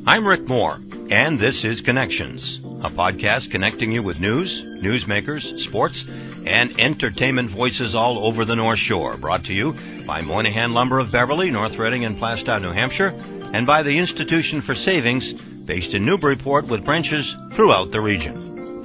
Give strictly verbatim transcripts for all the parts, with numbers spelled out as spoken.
I'm Rick Moore, and this is Connections, a podcast connecting you with news, newsmakers, sports, and entertainment voices all over the North Shore, brought to you by Moynihan Lumber of Beverly, North Reading, and Plastow, New Hampshire, and by the Institution for Savings, based in Newburyport with branches throughout the region.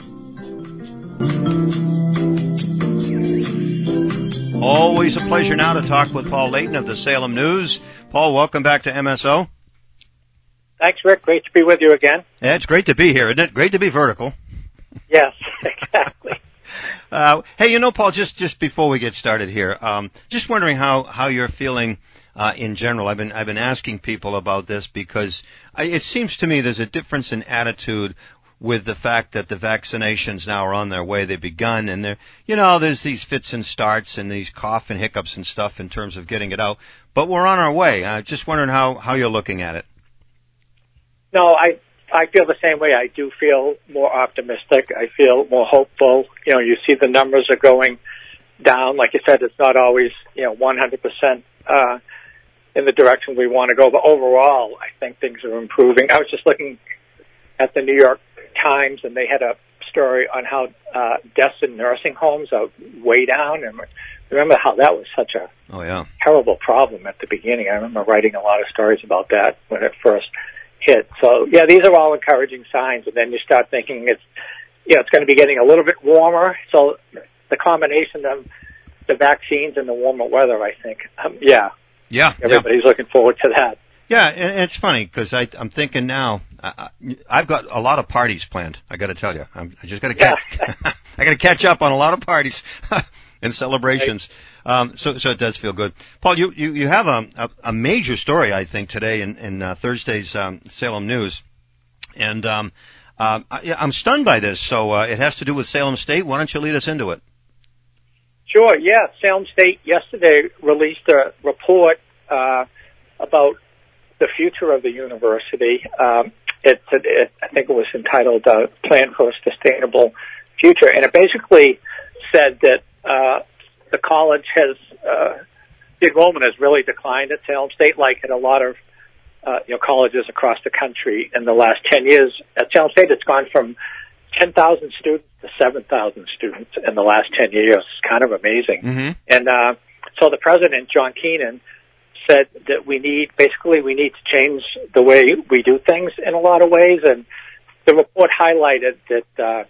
Always a pleasure now to talk with Paul Layton of the Salem News. Paul, welcome back to M S O. Thanks, Rick. Great to be with you again. Yeah, it's great to be here, isn't it? Great to be vertical. Yes, exactly. uh, hey, you know, Paul, just, just before we get started here, um, just wondering how, how you're feeling uh, in general. I've been I've been asking people about this because I, it seems to me there's a difference in attitude with the fact that the vaccinations now are on their way. They've begun, and they're, you know, there's these fits and starts and these cough and hiccups and stuff in terms of getting it out. But we're on our way. Uh, just wondering how, how you're looking at it. No, I I feel the same way. I do feel more optimistic. I feel more hopeful. You know, you see the numbers are going down. Like you said, it's not always, you know, one hundred percent uh, in the direction we want to go. But overall, I think things are improving. I was just looking at the New York Times, and they had a story on how uh, deaths in nursing homes are way down. And remember how that was such a oh, yeah. terrible problem at the beginning. I remember writing a lot of stories about that when it first hit. So, yeah, these are all encouraging signs. And then you start thinking it's, you know, it's going to be getting a little bit warmer. So the combination of the vaccines and the warmer weather, I think, um, yeah. Yeah. Everybody's yeah. looking forward to that. Yeah, and it's funny because I'm thinking now, I, I've got a lot of parties planned. I got to tell you, I'm, I just got to catch, yeah. I got to catch up on a lot of parties and celebrations. Right. Um, so, so it does feel good. Paul, you, you, you have a, a, a major story, I think, today in, in uh, Thursday's um, Salem News, and um, uh, I, I'm stunned by this. So uh, it has to do with Salem State. Why don't you lead us into it? Sure. Yeah, Salem State yesterday released a report uh, about the future of the university. Um, it, it, I think it was entitled uh, Plan for a Sustainable Future, and it basically said that uh, the college has, uh, the enrollment has really declined at Salem State, like at a lot of uh, you know, colleges across the country in the last ten years. At Salem State, it's gone from ten thousand students to seven thousand students in the last ten years. It's kind of amazing. Mm-hmm. And uh, so the president, John Keenan, said that we need, basically we need to change the way we do things in a lot of ways. And the report highlighted that uh,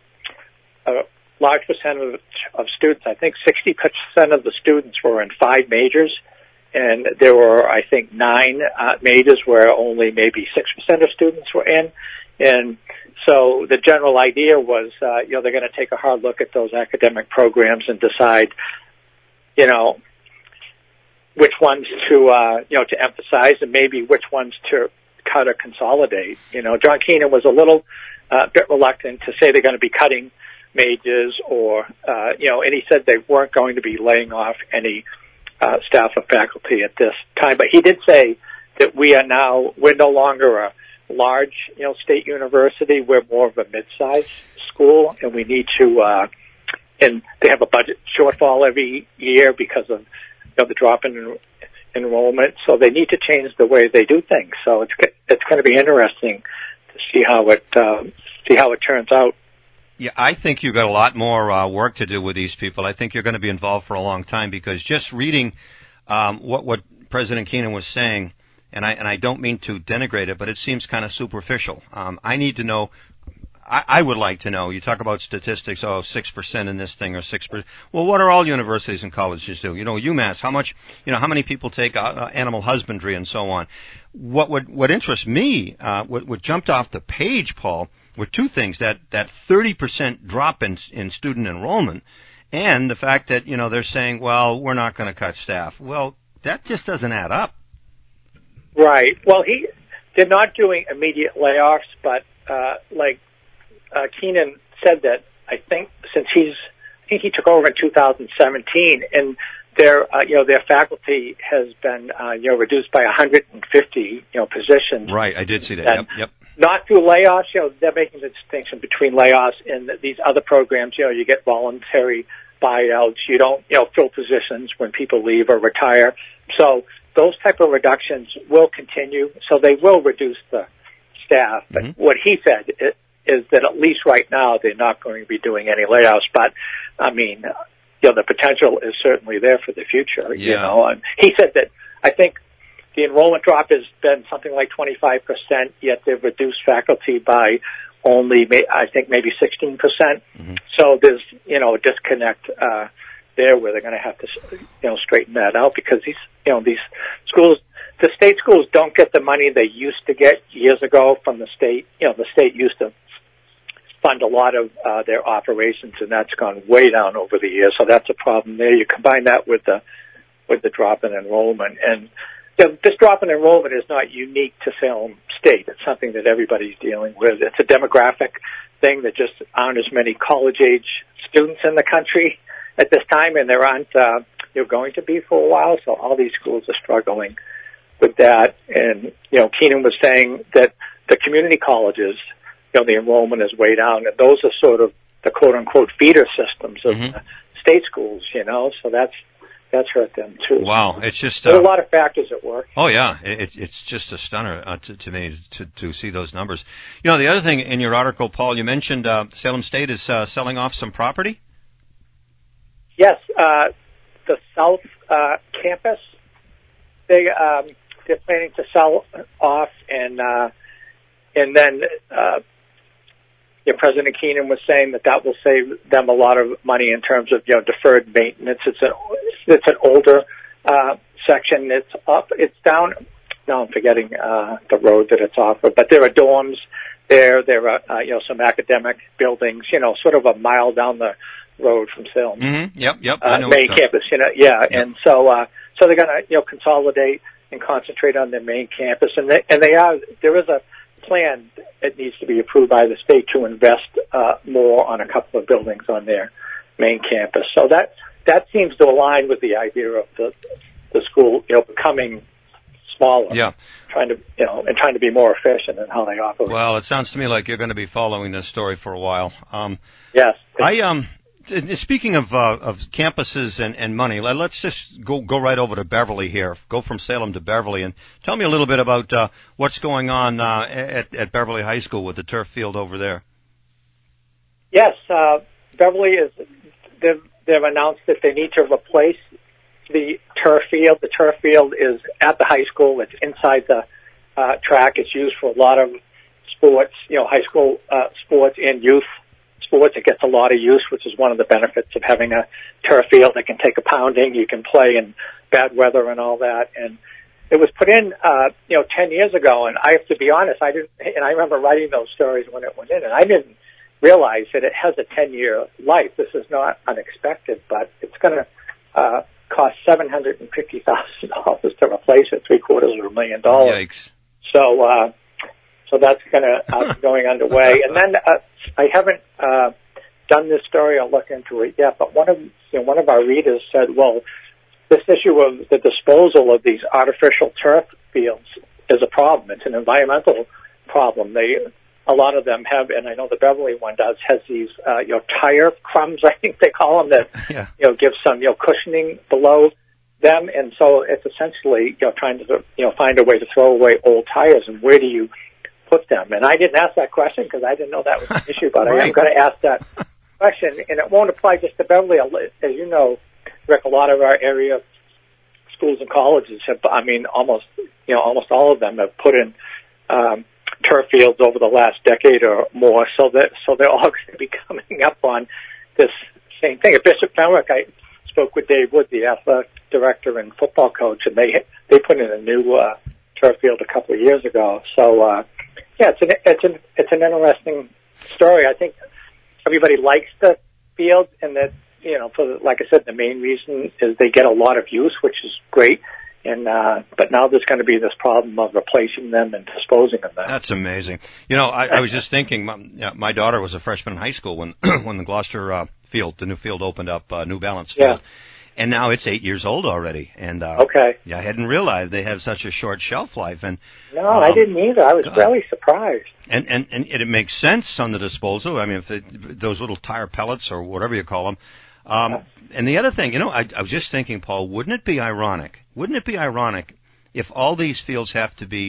a large percentage of students, I think sixty percent of the students were in five majors. And there were, I think, nine uh, majors where only maybe six percent of students were in. And so the general idea was, uh, you know, they're going to take a hard look at those academic programs and decide, you know, which ones to, uh, you know, to emphasize and maybe which ones to cut or consolidate. You know, John Keenan was a little uh, bit reluctant to say they're going to be cutting majors or, uh, you know, and he said they weren't going to be laying off any uh, staff or faculty at this time. But he did say that we are now, we're no longer a large, you know, state university. We're more of a mid-sized school, and we need to, uh, and they have a budget shortfall every year because of Of the drop in en- enrollment, so they need to change the way they do things. So it's it's going to be interesting to see how it uh, see how it turns out. Yeah, I think you've got a lot more uh, work to do with these people. I think you're going to be involved for a long time because just reading um, what what President Keenan was saying, and I and I don't mean to denigrate it, but it seems kind of superficial. Um, I need to know. I would like to know, you talk about statistics, oh, six percent in this thing or six percent. Well, what are all universities and colleges do? You know, UMass, how much, you know, how many people take uh, animal husbandry and so on? What would, what interests me, uh, what, what jumped off the page, Paul, were two things, that, that thirty percent drop in, in student enrollment and the fact that, you know, they're saying, well, we're not going to cut staff. Well, that just doesn't add up. Right. Well, he, they're not doing immediate layoffs, but, uh, like, Uh, Keenan said that I think since he's, I think he took over in two thousand seventeen, and their, uh, you know, their faculty has been, uh, you know, reduced by one hundred fifty, you know, positions. Right, I did see that. And yep, yep. Not through layoffs, you know, they're making the distinction between layoffs and these other programs. You know, you get voluntary buyouts. You don't, you know, fill positions when people leave or retire. So those type of reductions will continue. So they will reduce the staff. But mm-hmm. what he said is, is that at least right now they're not going to be doing any layoffs. But I mean, you know, the potential is certainly there for the future. Yeah. You know, and he said that I think the enrollment drop has been something like twenty-five percent, yet they've reduced faculty by only, I think, maybe sixteen percent. Mm-hmm. So there's, you know, a disconnect uh, there where they're going to have to, you know, straighten that out because these, you know, these schools, the state schools don't get the money they used to get years ago from the state. You know, the state used to fund a lot of uh, their operations, and that's gone way down over the years. So that's a problem there. You combine that with the with the drop in enrollment, and you know, this drop in enrollment is not unique to Salem State. It's something that everybody's dealing with. It's a demographic thing. There just aren't as many college-age students in the country at this time, and there aren't uh, you know, going to be for a while. So all these schools are struggling with that. And you know, Keenan was saying that the community colleges, you know, the enrollment is way down, and those are sort of the quote-unquote feeder systems of mm-hmm. state schools. You know, so that's. That's hurt them too. Wow, it's just uh, there are a lot of factors at work. Oh yeah, it, it's just a stunner uh, to, to me to, to see those numbers. You know, the other thing in your article, Paul, you mentioned uh, Salem State is uh, selling off some property. Yes, uh, the South uh, Campus. They um, they're planning to sell off, and uh, and then. Uh, Yeah, President Keenan was saying that that will save them a lot of money in terms of, you know, deferred maintenance. It's an it's an older uh, section. It's up. It's down. No, I'm forgetting uh, the road that it's off of. But there are dorms there. There are uh, you know, some academic buildings. You know, sort of a mile down the road from Salem. Mm-hmm. Yep, yep. Uh, I know main campus. You know, yeah. Yep. And so uh, so they're going to, you know, consolidate and concentrate on their main campus. And they, and they are. There is a plan that needs to be approved by the state to invest uh, more on a couple of buildings on their main campus. So that that seems to align with the idea of the the school, you know, becoming smaller. Yeah. Trying to, you know, and trying to be more efficient in how they operate. Well, it sounds to me like you're going to be following this story for a while. Um, yes. I um. Speaking of uh, of campuses and, and money, let's just go go right over to Beverly here. Go from Salem to Beverly, and tell me a little bit about uh, what's going on uh, at, at Beverly High School with the turf field over there. Yes, uh, Beverly is. They've, they've announced that they need to replace the turf field. The turf field is at the high school. It's inside the uh, track. It's used for a lot of sports, you know, high school uh, sports and youth sports. It gets a lot of use, which is one of the benefits of having a turf field. It can take a pounding. You can play in bad weather and all that. And it was put in, uh, you know, ten years ago. And I have to be honest, I didn't, and I remember writing those stories when it went in, and I didn't realize that it has a ten-year life. This is not unexpected, but it's going to uh, cost seven hundred fifty thousand dollars to replace it, three quarters of a million dollars. Yikes. So, uh, so that's going to uh, going underway. And then uh, I haven't uh, done this story or looked into it yet, but one of you know, one of our readers said, well, this issue of the disposal of these artificial turf fields is a problem. It's an environmental problem. They a lot of them have, and I know the Beverly one does, has these uh, you know tire crumbs, I think they call them, that yeah. you know give some you know cushioning below them, and so it's essentially you know trying to you know find a way to throw away old tires, and where do you put them? And I didn't ask that question because I didn't know that was an issue, but right. I am going to ask that question, and it won't apply just to Beverly. As you know, Rick, a lot of our area schools and colleges have, I mean, almost you know almost all of them have put in um, turf fields over the last decade or more, so that so they're all going to be coming up on this same thing. At Bishop Fenwick, I spoke with Dave Wood, the athletic director and football coach, and they they put in a new uh, turf field a couple of years ago. So uh, yeah, it's an it's an it's an interesting story. I think everybody likes the field, and that you know, for like I said, the main reason is they get a lot of use, which is great. And uh, but now there's going to be this problem of replacing them and disposing of them. That's amazing. You know, I, I was just thinking, my, yeah, my daughter was a freshman in high school when when the Gloucester uh, field, the new field opened up, uh, New Balance field, yeah. And now it's eight years old already. And uh, okay, yeah, I hadn't realized they have such a short shelf life. And no, um, I didn't either. I was God. really surprised. And, and and it makes sense on the disposal. I mean, if it, those little tire pellets or whatever you call them. Um, yeah. And the other thing, you know, I, I was just thinking, Paul, wouldn't it be ironic? Wouldn't it be ironic if all these fields have to be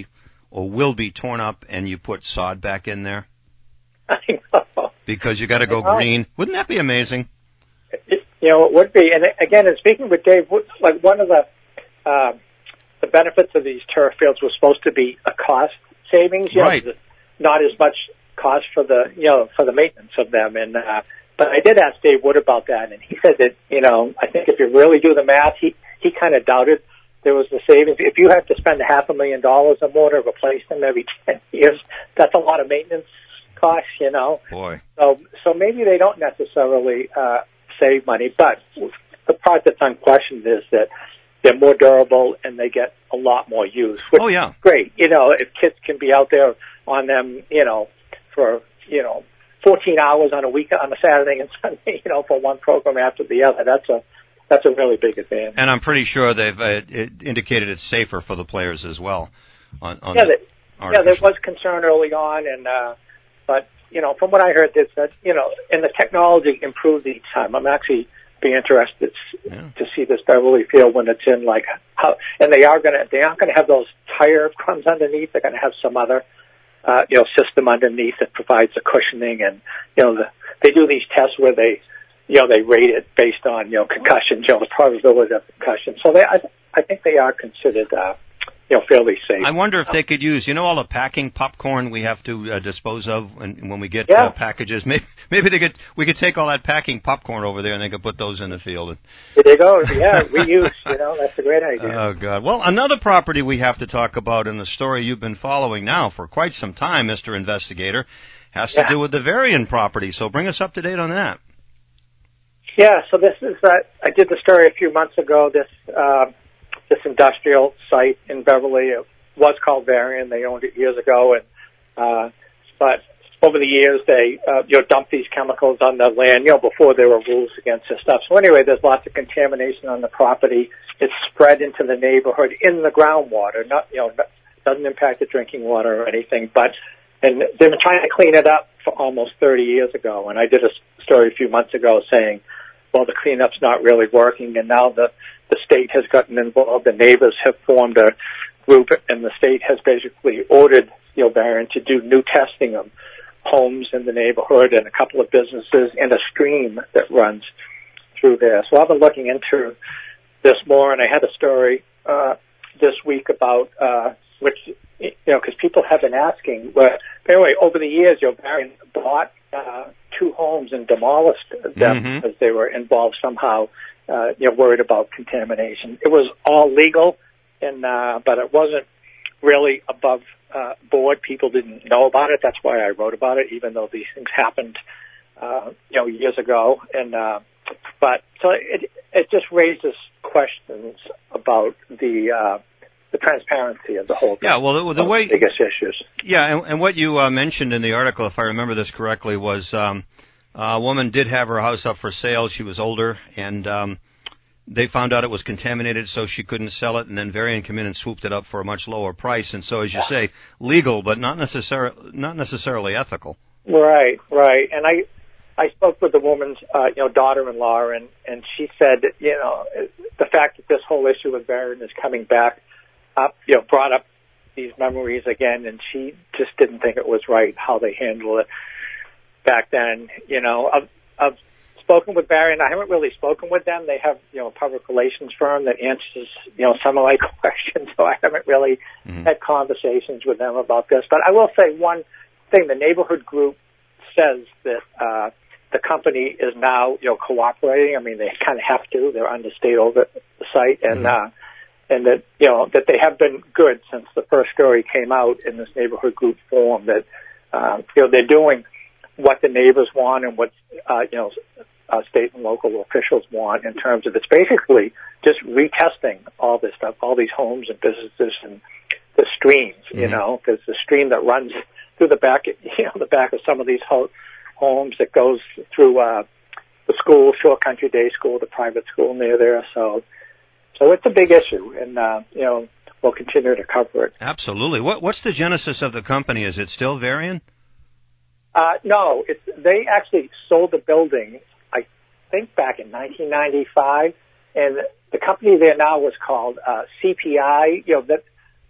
or will be torn up and you put sod back in there? I know. Because you got to go green. Wouldn't that be amazing? It, you know, it would be. And again, in speaking with Dave, like one of the uh, the benefits of these turf fields was supposed to be a cost savings. You right. know, not as much cost for the you know for the maintenance of them. And uh, but I did ask Dave Wood about that, and he said that you know I think if you really do the math, he he kind of doubted there was the savings. If you have to spend a half a million dollars or more to replace them every ten years, that's a lot of maintenance costs, you know. Boy. So so maybe they don't necessarily uh, save money, but the part that's unquestioned is that they're more durable and they get a lot more use. Which oh yeah, is great. You know, if kids can be out there on them, you know, for you know fourteen hours on a week on a Saturday and Sunday, you know, for one program after the other, that's a that's a really big advantage. And I'm pretty sure they've uh, it indicated it's safer for the players as well. On, on yeah, the the, yeah, there was concern early on, and uh, but you know, from what I heard, it's that you know, and the technology improved each time. I'm actually be interested yeah. to see this Beverly Field when it's in, like how, and they are gonna they aren't gonna have those tire crumbs underneath. They're gonna have some other uh, you know system underneath that provides the cushioning, and you know the, they do these tests where they you know they rate it based on you know concussions, you know the probability of concussion. So they I, I think they are considered. Uh, You know, fairly safe. I wonder if they could use, you know, all the packing popcorn we have to uh, dispose of when, when we get yeah. uh, packages. Maybe, maybe they could, we could take all that packing popcorn over there and they could put those in the field. There you go. Yeah, reuse. You know, that's a great idea. Oh God. Well, another property we have to talk about in the story you've been following now for quite some time, Mister Investigator, has to yeah. do with the Varian property. So bring us up to date on that. Yeah. So this is uh, I did the story a few months ago. This. Uh, This industrial site in Beverly, it was called Varian. They owned it years ago, and uh, but over the years they uh, you know dumped these chemicals on the land. You know before there were rules against this stuff. So anyway, there's lots of contamination on the property. It's spread into the neighborhood in the groundwater. Not you know doesn't impact the drinking water or anything. But and they've been trying to clean it up for almost thirty years ago. And I did a story a few months ago saying, well, the cleanup's not really working, and now the The state has gotten involved. The neighbors have formed a group, and the state has basically ordered, you know, Varian to do new testing of homes in the neighborhood and a couple of businesses and a stream that runs through there. So I've been looking into this more, and I had a story uh, this week about uh, which, you know, because people have been asking. But anyway, over the years, you know, Varian bought uh, two homes and demolished them mm-hmm. because they were involved somehow. Uh, you know, worried about contamination. It was all legal, and uh, but it wasn't really above uh, board. People didn't know about it. That's why I wrote about it, even though these things happened, uh, you know, years ago. And uh, but so it it just raises questions about the uh, the transparency of the whole thing. Yeah, well, the, the way the biggest issues. Yeah, and, and what you uh, mentioned in the article, if I remember this correctly, was. Um, Uh, a woman did have her house up for sale. She was older, and um, they found out it was contaminated, so she couldn't sell it. And then Varian came in and swooped it up for a much lower price. And so, as you say, legal, but not necessarily not necessarily ethical. Right, right. And I I spoke with the woman's uh, you know daughter-in-law, and and she said you know the fact that this whole issue with Varian is coming back up, you know, brought up these memories again, and she just didn't think it was right how they handled it back then. You know, I've, I've spoken with Varian. I haven't really spoken with them. They have, you know, a public relations firm that answers, you know, some of my questions, so I haven't really mm-hmm. had conversations with them about this. But I will say one thing. The neighborhood group says that uh, the company is now, you know, cooperating. I mean, they kind of have to. They're under state oversight, and mm-hmm. uh, and that, you know, that they have been good since the first story came out in this neighborhood group forum, that, uh, you know, they're doing what the neighbors want and what, uh, you know, uh, state and local officials want in terms of it's basically just retesting all this stuff, all these homes and businesses and the streams, mm-hmm. you know, because the stream that runs through the back, you know, the back of some of these ho- homes that goes through, uh, the school, Shore Country Day School, the private school near there. So, so it's a big issue, and, uh, you know, we'll continue to cover it. Absolutely. What, what's the genesis of the company? Is it still Varian? Uh, no, it's, they actually sold the building, I think, back in nineteen ninety-five, and the company there now was called uh, C P I. You know, that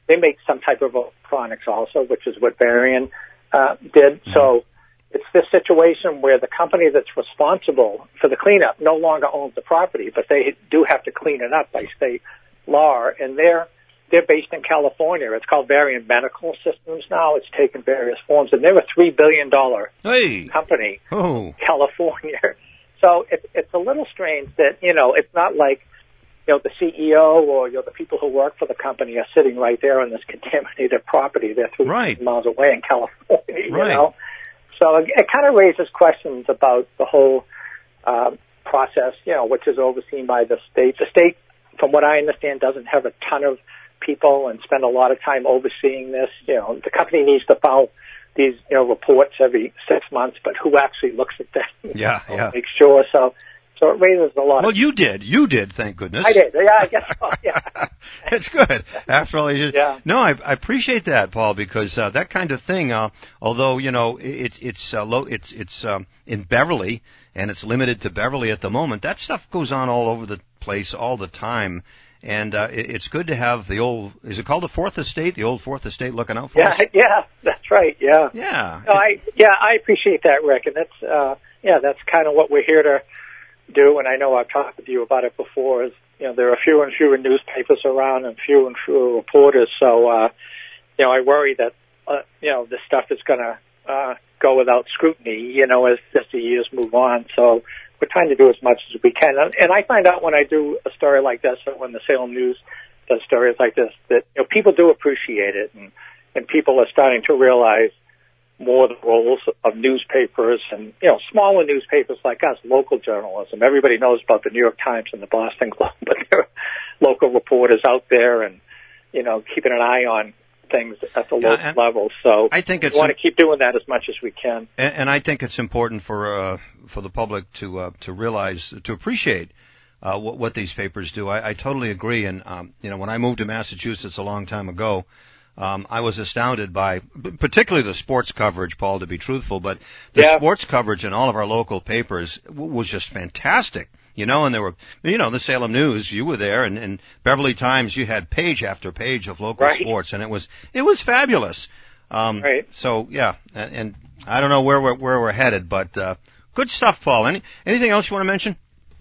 they make some type of electronics also, which is what Varian uh, did. Mm-hmm. So it's this situation where the company that's responsible for the cleanup no longer owns the property, but they do have to clean it up by state law, and they're they're based in California. It's called Varian Medical Systems now. It's taken various forms, and they're a three billion dollar hey. company, oh. in California. So it, it's a little strange that, you know, it's not like, you know, the C E O or, you know, the people who work for the company are sitting right there on this contaminated property. They're three right. miles away in California, you right. know. So it, it kind of raises questions about the whole uh, process, you know, which is overseen by the state. The state, from what I understand, doesn't have a ton of people and spend a lot of time overseeing this. You know, the company needs to file these, you know, reports every six months, but who actually looks at them? Yeah, yeah. Make sure. So, so it raises a lot. Well, of you did. You did, thank goodness. I did. Yeah, I guess so. Yeah. It's good. After all, you did. Yeah. No, I, I appreciate that, Paul, because uh, that kind of thing, uh, although, you know, it's, it's, uh, low, it's, it's, um, in Beverly, and it's limited to Beverly at the moment, that stuff goes on all over the place all the time. And uh, it, it's good to have the old, is it called the Fourth Estate? The old Fourth Estate looking out for yeah, us? Yeah, that's right, yeah. Yeah. No, I, yeah, I appreciate that, Rick, and that's, uh, yeah, that's kind of what we're here to do, and I know I've talked with you about it before, is, you know, there are fewer and fewer newspapers around and fewer and fewer reporters, so, uh, you know, I worry that, uh, you know, this stuff is going to uh, go without scrutiny, you know, as, as the years move on, so we're trying to do as much as we can. And I find out when I do a story like this, or when the Salem News does stories like this, that, you know, people do appreciate it, and, and people are starting to realize more the roles of newspapers and, you know, smaller newspapers like us, local journalism. Everybody knows about the New York Times and the Boston Globe, but there are local reporters out there and, you know, keeping an eye on things at the yeah, local level. So I think it's we want to keep doing that as much as we can. And, and I think it's important for uh, for the public to uh, to realize, to appreciate uh, what, what these papers do. I, I totally agree. And um, you know, when I moved to Massachusetts a long time ago, um, I was astounded by particularly the sports coverage, Paul, to be truthful. But the yeah. sports coverage in all of our local papers w- was just fantastic. You know, and there were, you know, the Salem News, you were there, and, and Beverly Times, you had page after page of local right. sports, and it was, it was fabulous. Um, right. So, yeah, and, and I don't know where we're, where we're headed, but, uh, good stuff, Paul. Any, anything else you want to mention?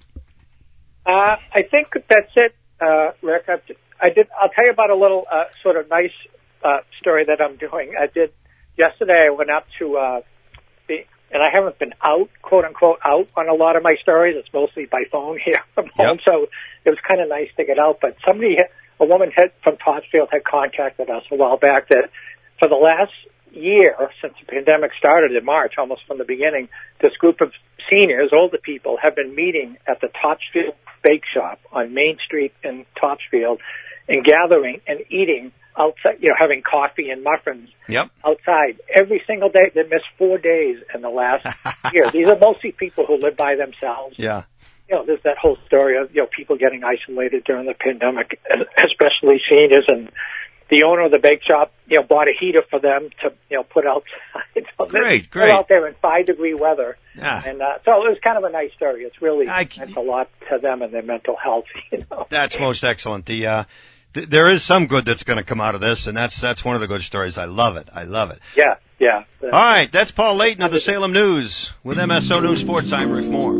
Uh, I think that's it, uh, Rick. I, I did, I'll tell you about a little, uh, sort of nice, uh, story that I'm doing. I did, yesterday I went up to, uh, the, and I haven't been out, quote unquote, out on a lot of my stories. It's mostly by phone here from home. Yep. So it was kind of nice to get out. But somebody, a woman had, from Topsfield had contacted us a while back that for the last year, since the pandemic started in March, almost from the beginning, this group of seniors, older people, have been meeting at the Topsfield Bake Shop on Main Street in Topsfield and gathering and eating outside, you know, having coffee and muffins yep. outside every single day. They missed four days in the last year. These are mostly people who live by themselves. Yeah. You know, there's that whole story of, you know, people getting isolated during the pandemic, especially seniors. And the owner of the bake shop, you know, bought a heater for them to, you know, put outside. So great, they're great. out there in five degree weather. Yeah. And, uh, so it was kind of a nice story. It's really I, meant a lot to them and their mental health, you know. That's most excellent. The, uh, th- there is some good that's going to come out of this, and that's, that's one of the good stories. I love it. I love it. Yeah, yeah. All right. That's Paul Layton of the Salem News with M S O News Sports. I'm Rick Moore.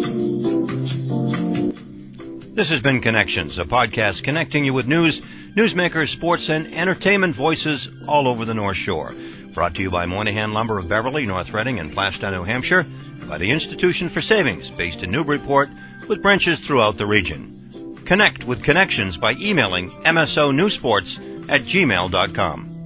This has been Connections, a podcast connecting you with news, newsmakers, sports, and entertainment voices all over the North Shore. Brought to you by Moynihan Lumber of Beverly, North Reading, and Flagstaff, New Hampshire, by the Institution for Savings, based in Newburyport, with branches throughout the region. Connect with Connections by emailing M S O Newsports at gmail dot com.